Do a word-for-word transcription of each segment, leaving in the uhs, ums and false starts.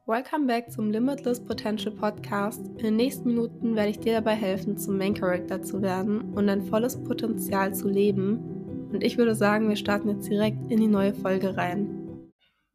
Welcome back zum Limitless Potential Podcast. In den nächsten Minuten werde ich dir dabei helfen, zum Main Character zu werden und dein volles Potenzial zu leben. Und ich würde sagen, wir starten jetzt direkt in die neue Folge rein.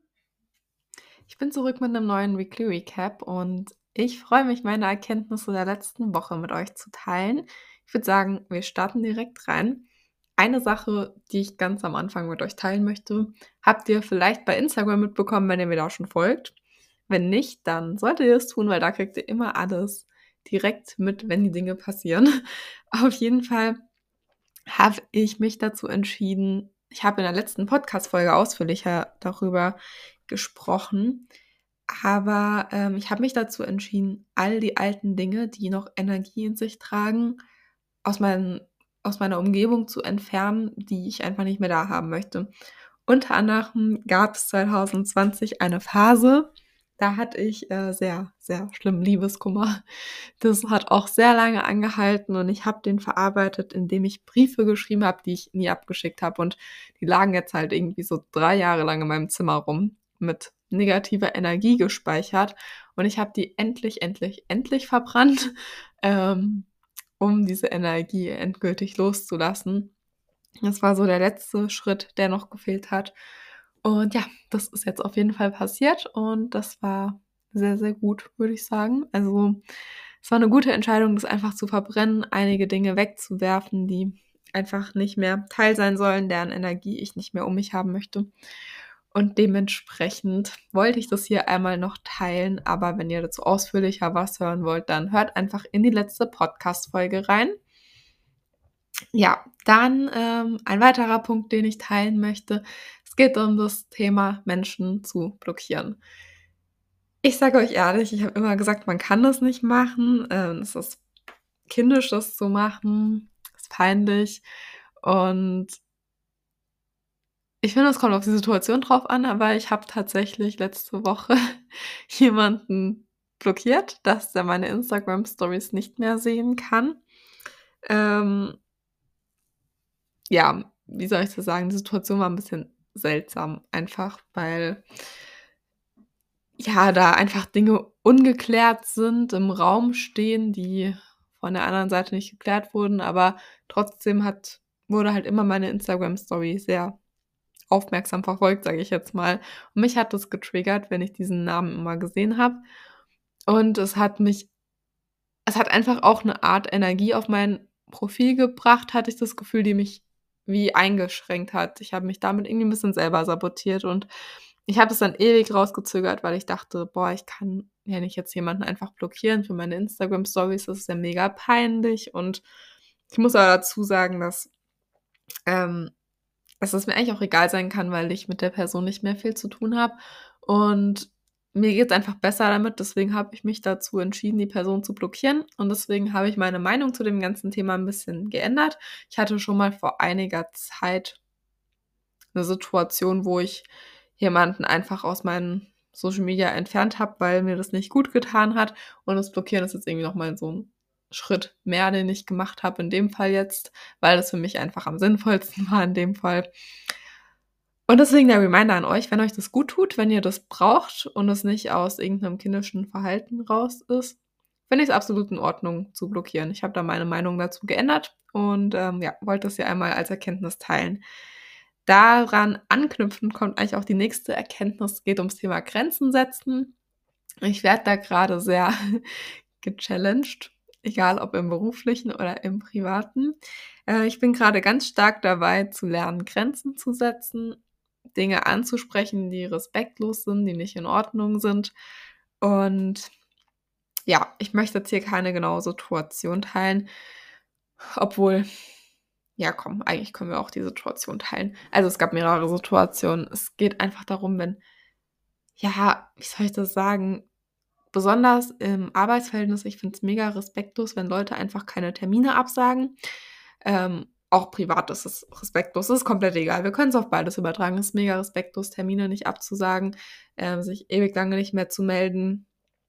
Ich bin zurück mit einem neuen Weekly Recap und ich freue mich, meine Erkenntnisse der letzten Woche mit euch zu teilen. Ich würde sagen, wir starten direkt rein. Eine Sache, die ich ganz am Anfang mit euch teilen möchte, habt ihr vielleicht bei Instagram mitbekommen, wenn ihr mir da schon folgt. Wenn nicht, dann solltet ihr es tun, weil da kriegt ihr immer alles direkt mit, wenn die Dinge passieren. Auf jeden Fall habe ich mich dazu entschieden, ich habe in der letzten Podcast-Folge ausführlicher darüber gesprochen, aber ähm, ich habe mich dazu entschieden, all die alten Dinge, die noch Energie in sich tragen, aus, mein, aus meiner Umgebung zu entfernen, die ich einfach nicht mehr da haben möchte. Unter anderem gab es zwanzig zwanzig eine Phase, da hatte ich äh, sehr, sehr schlimmen Liebeskummer. Das hat auch sehr lange angehalten und ich habe den verarbeitet, indem ich Briefe geschrieben habe, die ich nie abgeschickt habe. Und die lagen jetzt halt irgendwie so drei Jahre lang in meinem Zimmer rum, mit negativer Energie gespeichert. Und ich habe die endlich, endlich, endlich verbrannt, ähm, um diese Energie endgültig loszulassen. Das war so der letzte Schritt, der noch gefehlt hat. Und ja, das ist jetzt auf jeden Fall passiert und das war sehr, sehr gut, würde ich sagen. Also es war eine gute Entscheidung, das einfach zu verbrennen, einige Dinge wegzuwerfen, die einfach nicht mehr Teil sein sollen, deren Energie ich nicht mehr um mich haben möchte. Und dementsprechend wollte ich das hier einmal noch teilen, aber wenn ihr dazu ausführlicher was hören wollt, dann hört einfach in die letzte Podcast-Folge rein. Ja, dann ähm, ein weiterer Punkt, den ich teilen möchte. Es geht um das Thema Menschen zu blockieren. Ich sage euch ehrlich, ich habe immer gesagt, man kann das nicht machen. Ähm, es ist kindisch, das zu machen. Es ist peinlich. Und ich finde, es kommt auf die Situation drauf an, aber ich habe tatsächlich letzte Woche jemanden blockiert, dass der meine Instagram-Stories nicht mehr sehen kann. Ähm, ja, wie soll ich das sagen? Die Situation war ein bisschen seltsam einfach, weil ja, da einfach Dinge ungeklärt sind, im Raum stehen, die von der anderen Seite nicht geklärt wurden, aber trotzdem hat wurde halt immer meine Instagram-Story sehr aufmerksam verfolgt, sage ich jetzt mal. Und mich hat das getriggert, wenn ich diesen Namen immer gesehen habe. Und es hat mich es hat einfach auch eine Art Energie auf mein Profil gebracht, hatte ich das Gefühl, die mich wie eingeschränkt hat. Ich habe mich damit irgendwie 'n bisschen selber sabotiert und ich habe es dann ewig rausgezögert, weil ich dachte: „Boah, ich kann ja nicht jetzt jemanden einfach blockieren für meine Instagram-Stories, das ist ja mega peinlich." Und ich muss aber dazu sagen, dass, ähm, dass es mir eigentlich auch egal sein kann, weil ich mit der Person nicht mehr viel zu tun habe und mir geht's einfach besser damit. Deswegen habe ich mich dazu entschieden, die Person zu blockieren und deswegen habe ich meine Meinung zu dem ganzen Thema 'n bisschen geändert. Ich hatte schon mal vor einiger Zeit 'ne Situation, wo ich jemanden einfach aus meinen Social Media entfernt habe, weil mir das nicht gut getan hat und das Blockieren ist jetzt irgendwie noch mal so 'n Schritt mehr, den ich gemacht habe in dem Fall jetzt, weil das für mich einfach am sinnvollsten war in dem Fall. Und deswegen der Reminder an euch, wenn euch das gut tut, wenn ihr das braucht und es nicht aus irgend 'nem kindischen Verhalten raus ist, finde ich's absolut in Ordnung zu blockieren. Ich habe da meine Meinung dazu geändert und, ähm, ja, wollte das hier einmal als Erkenntnis teilen. Daran anknüpfend kommt eigentlich auch die nächste Erkenntnis, geht ums Thema Grenzen setzen. Ich werde da grade sehr gechallenged, egal ob im Beruflichen oder im Privaten. Äh, ich bin grade ganz stark dabei zu lernen, Grenzen zu setzen, Dinge anzusprechen, die respektlos sind, die nicht in Ordnung sind. Und ja, ich möchte jetzt hier keine genaue Situation teilen, obwohl ja komm, eigentlich können wir auch die Situation teilen. Also, es gab mehrere Situationen. Es geht einfach darum, wenn ja, wie soll ich das sagen? Besonders im Arbeitsverhältnis, ich finde es mega respektlos, wenn Leute einfach keine Termine absagen. Ähm, auch privat ist es respektlos. Es ist komplett egal. Wir können es auf beides übertragen. Es ist mega respektlos, Termine nicht abzusagen, ähm, sich ewig lange nicht mehr zu melden,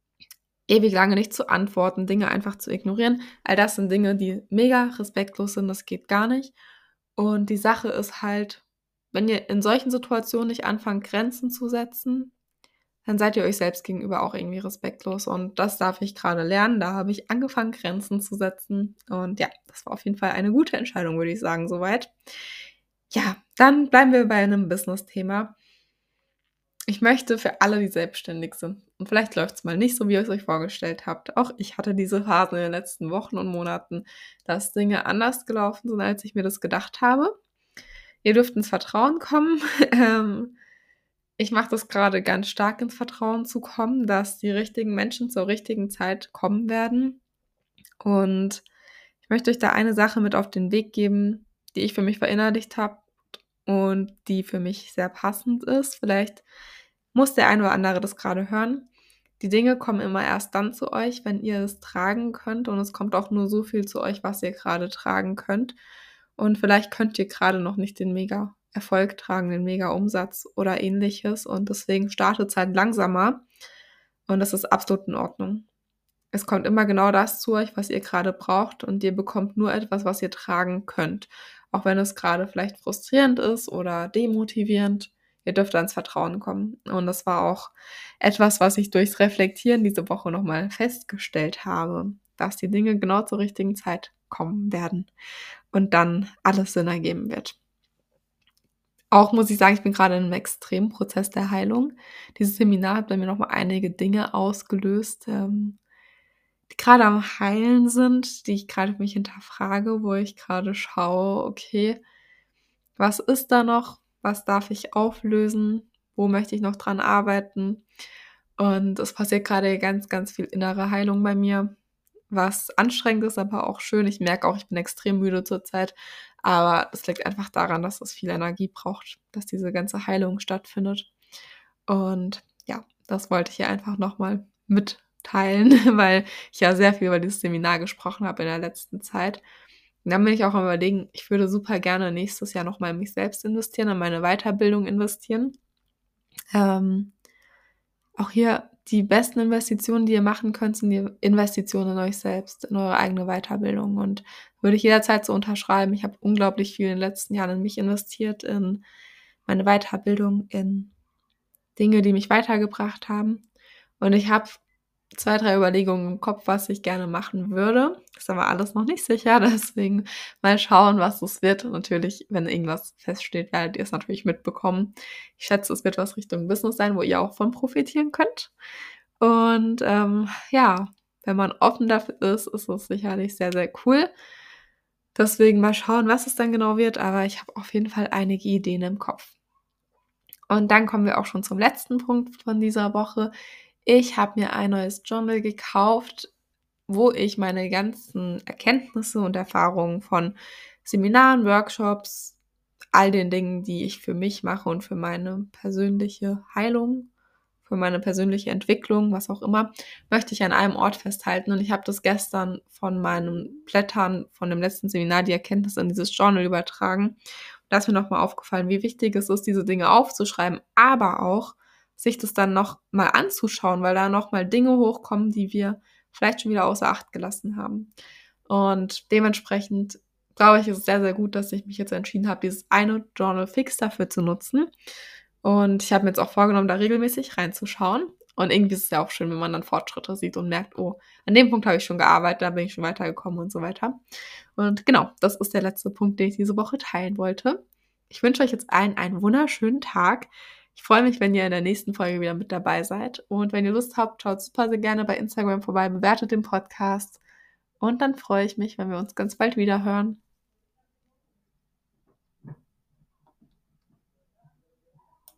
ewig lange nicht zu antworten, Dinge einfach zu ignorieren. All das sind Dinge, die mega respektlos sind. Das geht gar nicht. Und die Sache ist halt, wenn ihr in solchen Situationen nicht anfangt, Grenzen zu setzen, dann seid ihr euch selbst gegenüber auch irgendwie respektlos. Und das darf ich gerade lernen. Da habe ich angefangen, Grenzen zu setzen. Und ja, das war auf jeden Fall eine gute Entscheidung, würde ich sagen, soweit. Ja, dann bleiben wir bei einem Business-Thema. Ich möchte für alle, die selbstständig sind, und vielleicht läuft es mal nicht so, wie ihr es euch vorgestellt habt. Auch ich hatte diese Phasen in den letzten Wochen und Monaten, dass Dinge anders gelaufen sind, als ich mir das gedacht habe. Ihr dürft ins Vertrauen kommen. Ähm, ich mache das gerade ganz stark, ins Vertrauen zu kommen, dass die richtigen Menschen zur richtigen Zeit kommen werden. Und ich möchte euch da eine Sache mit auf den Weg geben, die ich für mich verinnerlicht habe und die für mich sehr passend ist. Vielleicht muss der eine oder andere das gerade hören. Die Dinge kommen immer erst dann zu euch, wenn ihr es tragen könnt, und es kommt auch nur so viel zu euch, was ihr gerade tragen könnt. Und vielleicht könnt ihr gerade noch nicht den Mega-Erfolg tragen, den Mega-Umsatz oder Ähnliches, und deswegen startet es halt langsamer, und das ist absolut in Ordnung. Es kommt immer genau das zu euch, was ihr gerade braucht, und ihr bekommt nur etwas, was ihr tragen könnt. Auch wenn es gerade vielleicht frustrierend ist oder demotivierend, ihr dürft da ins Vertrauen kommen. Und das war auch etwas, was ich durchs Reflektieren diese Woche noch mal festgestellt habe, dass die Dinge genau zur richtigen Zeit kommen werden und dann alles Sinn ergeben wird. Auch muss ich sagen, ich bin gerade in einem extremen Prozess der Heilung. Dieses Seminar hat bei mir noch mal einige Dinge ausgelöst, ähm, die gerade am Heilen sind, die ich gerade für mich hinterfrage, wo ich gerade schaue: „Okay, was ist da noch? Was darf ich auflösen? Wo möchte ich noch dran arbeiten?“ Und es passiert gerade ganz, ganz viel innere Heilung bei mir, was anstrengend ist, aber auch schön. Ich merke auch, ich bin extrem müde zurzeit, aber das liegt einfach daran, dass es viel Energie braucht, dass diese ganze Heilung stattfindet. Und ja, das wollte ich hier einfach noch mal mitteilen, weil ich ja sehr viel über dieses Seminar gesprochen habe in der letzten Zeit. Und dann bin ich auch am Überlegen, ich würde super gerne nächstes Jahr noch mal in mich selbst investieren, in meine Weiterbildung investieren. Ähm, auch hier die besten Investitionen, die ihr machen könnt, sind die Investitionen in euch selbst, in eure eigene Weiterbildung, und würde ich jederzeit so unterschreiben. Ich habe unglaublich viel in den letzten Jahren in mich investiert, in meine Weiterbildung, in Dinge, die mich weitergebracht haben. Und ich habe zwei, drei Überlegungen im Kopf, was ich gerne machen würde. Ist aber alles noch nicht sicher, deswegen mal schauen, was es wird. Und natürlich, wenn irgendwas feststeht, werdet ihr es natürlich mitbekommen. Ich schätze, es wird was Richtung Business sein, wo ihr auch von profitieren könnt. Und ähm, ja, wenn man offen dafür ist, ist es sicherlich sehr, sehr cool. Deswegen mal schauen, was es dann genau wird, aber ich habe auf jeden Fall einige Ideen im Kopf. Und dann kommen wir auch schon zum letzten Punkt von dieser Woche. Ich habe mir ein neues Journal gekauft, wo ich meine ganzen Erkenntnisse und Erfahrungen von Seminaren, Workshops, all den Dingen, die ich für mich mache und für meine persönliche Heilung, für meine persönliche Entwicklung, was auch immer, möchte ich an einem Ort festhalten. Und ich habe das gestern von meinem Blättern von dem letzten Seminar, die Erkenntnisse in dieses Journal übertragen. Da ist mir nochmal aufgefallen, wie wichtig es ist, diese Dinge aufzuschreiben, aber auch sich das dann noch mal anzuschauen, weil da noch mal Dinge hochkommen, die wir vielleicht schon wieder außer Acht gelassen haben. Und dementsprechend glaube ich, ist es sehr, sehr gut, dass ich mich jetzt entschieden habe, dieses eine Journal fix dafür zu nutzen. Und ich habe mir jetzt auch vorgenommen, da regelmäßig reinzuschauen. Und irgendwie ist es ja auch schön, wenn man dann Fortschritte sieht und merkt: „Oh, an dem Punkt habe ich schon gearbeitet, da bin ich schon weitergekommen“ und so weiter. Und genau, das ist der letzte Punkt, den ich diese Woche teilen wollte. Ich wünsche euch jetzt allen einen wunderschönen Tag. Ich freue mich, wenn ihr in der nächsten Folge wieder mit dabei seid. Und wenn ihr Lust habt, schaut super sehr gerne bei Instagram vorbei, bewertet den Podcast. Und dann freue ich mich, wenn wir uns ganz bald wieder hören.